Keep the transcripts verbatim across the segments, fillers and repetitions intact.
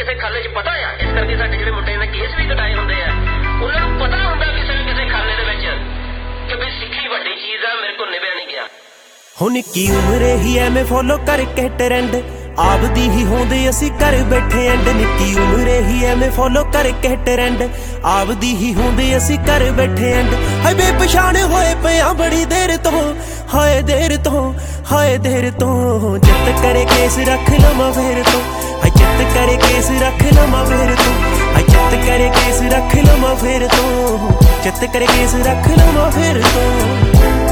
ਕਿਸੇ ਖਾਲੇ 'ਚ ਪਤਾ ਆ। ਇਸ ਕਰਕੇ ਸਾਡੇ ਜਿਹੜੇ ਮੁੰਡੇ ਨੇ ਕੇਸ ਵੀ ਕਟਾਏ ਹੁੰਦੇ ਆ, ਉਹਨਾਂ ਨੂੰ ਪਤਾ ਹੁੰਦਾ ਕਿਸੇ ਨਾ ਕਿਸੇ ਖਾਲੇ ਦੇ ਵਿੱਚ ਕਿ ਵੀ ਸਿੱਖੀ ਵੱਡੀ ਚੀਜ਼ ਆ, ਮੇਰੇ ਕੋਲ ਨਿਭਿਆ ਨਹੀਂ ਗਿਆ। ਹੁਣ ਨਿੱਕੀ ਉਮਰੇ ਹੀ ਐਵੇਂ ਫੋਲੋ ਕਰਕੇ ਟਰੈਂਡ ਆਪਦੀ ਹੀ ਹੁੰਦੇ ਅਸੀਂ ਘਰ ਬੈਠੇ ਐਂਡ। ਨਿੱਕੀ ਉਮਰੇ ਹੀ ਐਵੇਂ ਫੋਲੋ ਕਰਕੇ ਟਰੈਂਡ ਆਪਦੀ ਹੀ ਹੁੰਦੇ ਅਸੀਂ ਘਰ ਬੈਠੇ ਐਂਡ। ਹਾਏ ਬੇਪਛਾਣ ਹੋਏ ਪਿਆ ਬੜੀ ਦੇਰ ਤੋਂ, ਹਾਏ ਦੇਰ ਤੋਂ, ਹਾਏ ਦੇਰ ਤੋਂ। ਚਿੱਤ ਕਰੇ ਕੇਸ ਰੱਖ ਲਵਾਂ ਫੇਰ ਤੋਂ, ਹਾਏ ਚਿੱਤ ਕਰੇ ਕੇਸ ਰੱਖ ਲਵਾਂ ਫੇਰ ਤੋਂ, ਹਾਏ ਚਿੱਤ ਕਰੇ ਕੇਸ ਰੱਖ ਲਵਾਂ ਫੇਰ ਤੋਂ, ਚਿੱਤ ਕਰੇ ਕੇਸ ਰੱਖ ਲਵਾਂ ਫੇਰ ਤੋਂ।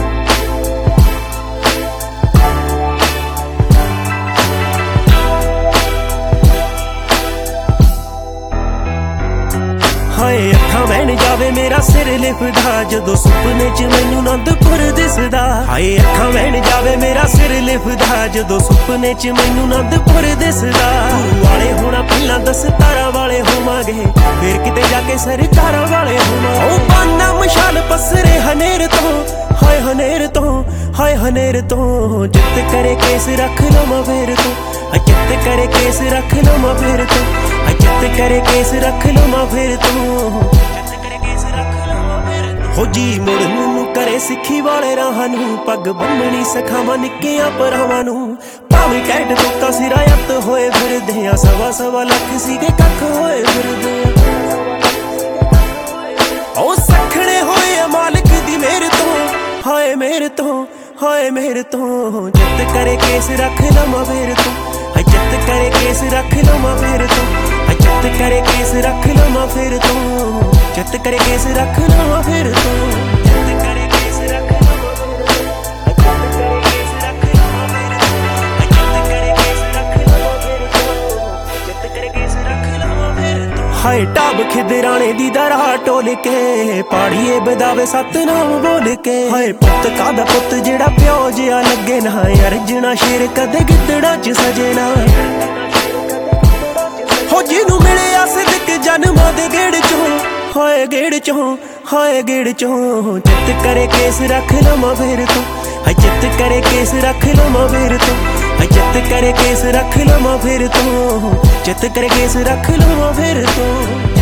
ਹਾਏ ਅੱਖਾਂ ਵਹਿਣ ਜਾਵੇ ਮੇਰਾ ਸਿਰ ਲਿਫਦਾ ਜਦੋਂ ਸੁਪਨੇ 'ਚ ਮੈਨੂੰ ਅਨੰਦਪੁਰ ਦਿਸਦਾ। ਹਾਏ ਅੱਖਾਂ ਵਹਿਣ ਜਾਵੇ ਮੇਰਾ ਸਿਰ ਲਿਫਦਾ ਜਦੋਂ ਸੁਪਨੇ 'ਚ ਮੈਨੂੰ ਅਨੰਦਪੁਰ ਦਿਸਦਾ। ਵਾਲੇ ਹੋਣਾ ਪਹਿਲਾਂ ਦਸਤਾਰਾਂ ਵਾਲੇ ਹੋਵਾਂਗੇ, ਫਿਰ ਕਿਤੇ ਜਾ ਕੇ ਸਰਕਾਰਾਂ ਵਾਲੇ ਹੋਵਾਂਗੇ। ਉਹ ਬਾਨਾ ਮਸ਼ਾਲ ਪਸਰੇ ਹਨੇਰ ਤੋਂ, ਹਾਏ ਹਨੇਰ ਤੋਂ, ਹਾਏ ਹਨੇਰ ਤੋਂ। ਚਿੱਤ ਕਰੇ ਕੇਸ ਰੱਖ ਲਵਾਂ ਫੇਰ ਤੋਂ, ਹਾਏ ਚਿੱਤ ਕਰੇ ਕੇਸ ਰੱਖ ਲਵਾਂ ਫੇਰ ਤੋਂ, ਹਾਏ ਚਿੱਤ ਕਰੇ ਕੇਸ ਰੱਖ ਲਵਾਂ ਫੇਰ ਤੋਂ, ਚਿੱਤ ਕਰੇ ਕੇਸ ਰੱਖ ਲਵਾਂ ਫੇਰ ਤੋਂ। ਹੋ ਜੀ ਮੁੜ ਨੂੰ ਕਰੇ ਸਿੱਖੀ ਵਾਲੇ ਰਾਹਾਂ ਨੂੰ, ਪੱਗ ਬੰਨਣੀ ਸਿਖਾਵਾਂ ਨਿੱਕੀਆਂ ਭਰਾਵਾਂ ਨੂੰ। ਭਾਵੇਂ ਕੈਟ ਲੋਕਾਂ ਸਿਰਾਇਤ ਹੋਏ ਫਿਰਦੇ ਆ, ਸਵਾ ਸਵਾ ਲੱਖ ਸੀਗੇ ਕੱਖ ਹੋਏ ਫਿਰਦੇ ਆ। ਉਹ ਸਖਣੇ ਹੋਏ ਆ ਮਾਲਕ ਦੀ ਮਿਹਰ ਤੋਂ, ਹਾਏ ਮਿਹਰ ਤੋਂ, ਹਾਏ ਮਿਹਰ ਤੋਂ। ਚਿੱਤ ਕਰੇ ਕੇਸ ਰੱਖ ਲਵਾਂ ਫੇਰ ਤੋਂ, ਹਾਏ ਚਿੱਤ ਕਰੇ ਕੇਸ ਰੱਖ ਲਵਾਂ ਫੇਰ ਤੋਂ, ਹਾਏ ਚਿੱਤ ਕਰੇ ਕੇਸ ਰੱਖ ਲਵਾਂ ਫੇਰ ਤੋਂ, ਚਿੱਤ ਕਰੇ ਕੇਸ ਰੱਖ ਲਵਾਂ ਫੇਰ ਤੋਂ, ਚਿੱਤ ਕਰੇ ਕੇਸ ਰੱਖ ਲਵਾਂ ਫੇਰ ਤੋਂ, ਚਿੱਤ ਕਰੇ ਕੇਸ ਰੱਖ ਲਵਾਂ ਫੇਰ ਤੋਂ, ਚਿੱਤ ਕਰੇ ਕੇਸ ਰੱਖ ਲਵਾਂ ਫੇਰ ਤੋਂ, ਚਿੱਤ ਕਰੇ ਕੇਸ ਰੱਖ ਲਵਾਂ ਫੇਰ ਤੋਂ। ਹਾਏ ਢਾਬ ਖਿਦਰਾਣੇ ਦੀ ਦਰਾ ਟੋਲ ਕੇ, ਪਾੜੀਏ ਬਦਾਵੇ ਸਤਨਾਮ ਬੋਲ ਕੇ। ਹਾਏ ਪੁੱਤ ਕਾਦਾ ਪੁੱਤ ਜਿਹੜਾ ਪਿਓ ਜਿਹਾ ਲੱਗੇ ਨਾ, ਅਰਜਣਾ ਸ਼ੇਰ ਕਦੇ ਗਿੱਦੜਾਂ 'ਚ ਸਜੇ ਨਾ। ਹੋ ਜਿਹਨੂੰ ਮਿਲਿਆ ਸਿਦਕ ਜਨਮਾਂ ਦੇ ਗੇੜ 'ਚੋਂ, ਹਾਏ ਗੇੜ 'ਚੋਂ, ਹਾਏ ਗੇੜ 'ਚੋਂ। ਚਿੱਤ ਕਰੇ ਕੇਸ ਰੱਖ ਲਵਾਂ ਫੇਰ ਤੋਂ, ਹਾਏ ਚਿੱਤ ਕਰੇ ਕੇਸ ਰੱਖ ਲਵਾਂ ਫੇਰ ਤੋਂ, ਹਾਏ ਚਿੱਤ ਕਰੇ ਕੇਸ ਰੱਖ ਲਵਾਂ ਫੇਰ ਤੋਂ, ਚਿੱਤ ਕਰੇ ਕੇਸ ਰੱਖ ਲਵਾਂ ਫੇਰ ਤੋਂ।